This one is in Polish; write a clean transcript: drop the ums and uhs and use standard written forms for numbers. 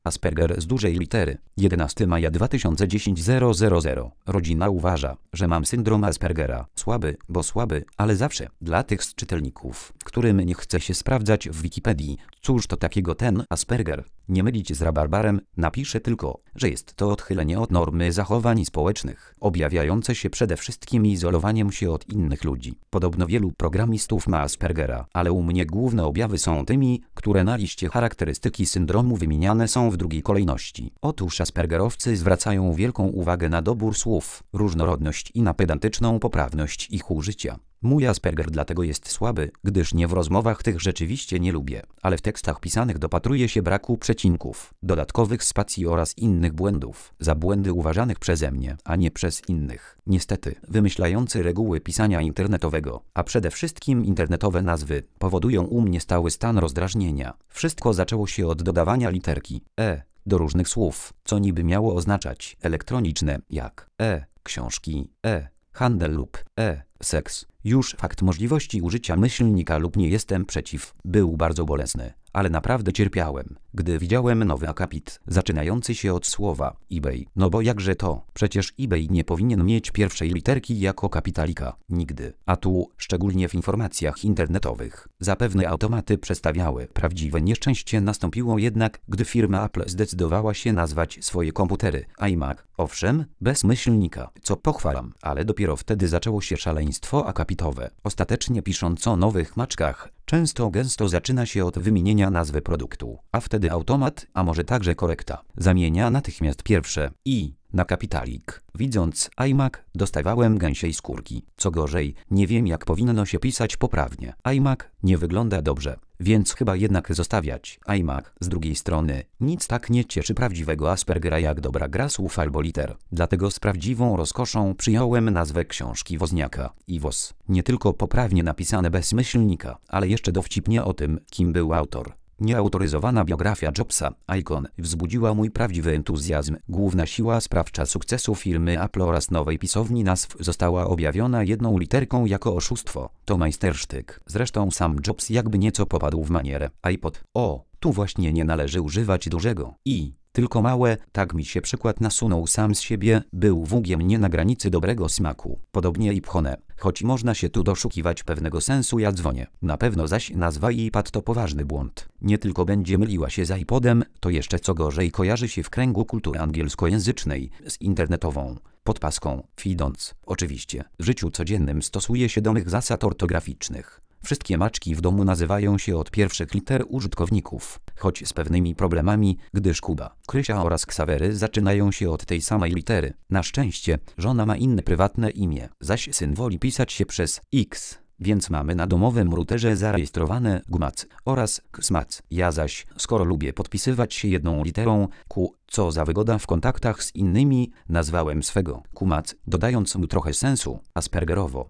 Asperger z dużej litery. 11 maja 2010 000. Rodzina uważa, że mam syndrom Aspergera. Słaby, ale zawsze. Dla tych z czytelników, którym nie chce się sprawdzać w Wikipedii, cóż to takiego ten Asperger? Nie mylić z rabarbarem, napiszę tylko, że jest to odchylenie od normy zachowań społecznych, objawiające się przede wszystkim izolowaniem się od innych ludzi. Podobno wielu programistów ma Aspergera, ale u mnie główne objawy są tymi, które na liście charakterystyki syndromu wymieniane są w drugiej kolejności. Otóż aspergerowcy zwracają wielką uwagę na dobór słów, różnorodność i na pedantyczną poprawność ich użycia. Mój Asperger dlatego jest słaby, gdyż nie w rozmowach tych rzeczywiście nie lubię, ale w tekstach pisanych dopatruję się braku przecinków, dodatkowych spacji oraz innych błędów, za błędy uważanych przeze mnie, a nie przez innych. Niestety, wymyślający reguły pisania internetowego, a przede wszystkim internetowe nazwy, powodują u mnie stały stan rozdrażnienia. Wszystko zaczęło się od dodawania literki E do różnych słów, co niby miało oznaczać elektroniczne, jak książki, handel lub seks. Już fakt możliwości użycia myślnika lub nie jestem przeciw był bardzo bolesny, ale naprawdę cierpiałem, gdy widziałem nowy akapit zaczynający się od słowa eBay. No bo jakże to? Przecież eBay nie powinien mieć pierwszej literki jako kapitalika. Nigdy. A tu, szczególnie w informacjach internetowych, zapewne automaty przestawiały. Prawdziwe nieszczęście nastąpiło jednak, gdy firma Apple zdecydowała się nazwać swoje komputery iMac. Owszem, bez myślnika, co pochwalam, ale dopiero wtedy zaczęło się szaleństwo akapitowe. Ostatecznie pisząc o nowych maczkach, gęsto zaczyna się od wymienienia nazwy produktu, a wtedy automat, a może także korekta, zamienia natychmiast pierwsze i na kapitalik. Widząc iMac, dostawałem gęsiej skórki. Co gorzej, nie wiem jak powinno się pisać poprawnie. iMac nie wygląda dobrze, więc chyba jednak zostawiać iMac. Z drugiej strony, nic tak nie cieszy prawdziwego Aspergera jak dobra gra słów albo liter. Dlatego z prawdziwą rozkoszą przyjąłem nazwę książki Wozniaka i Woz. Nie tylko poprawnie napisane bez myślnika, ale jeszcze dowcipnie o tym, kim był autor. Nieautoryzowana biografia Jobsa, Icon, wzbudziła mój prawdziwy entuzjazm. Główna siła sprawcza sukcesu firmy Apple oraz nowej pisowni nazw została objawiona jedną literką jako oszustwo. To majstersztyk. Zresztą sam Jobs jakby nieco popadł w manierę. iPod. Tu właśnie nie należy używać dużego i, tylko małe, tak mi się przykład nasunął sam z siebie, był włógiem nie na granicy dobrego smaku. Podobnie i pchone, choć można się tu doszukiwać pewnego sensu ja dzwonię. Na pewno zaś nazwa iPad to poważny błąd. Nie tylko będzie myliła się z iPodem, to jeszcze co gorzej kojarzy się w kręgu kultury angielskojęzycznej z internetową podpaską, idąc. Oczywiście, w życiu codziennym stosuje się do mych zasad ortograficznych. Wszystkie maczki w domu nazywają się od pierwszych liter użytkowników, choć z pewnymi problemami, gdyż Kuba, Krysia oraz Ksawery zaczynają się od tej samej litery. Na szczęście, żona ma inne prywatne imię, zaś syn woli pisać się przez X, więc mamy na domowym routerze zarejestrowane Gmac oraz Ksmac. Ja zaś, skoro lubię podpisywać się jedną literą Q, co za wygoda w kontaktach z innymi, nazwałem swego Kumac, dodając mu trochę sensu, Aspergerowo.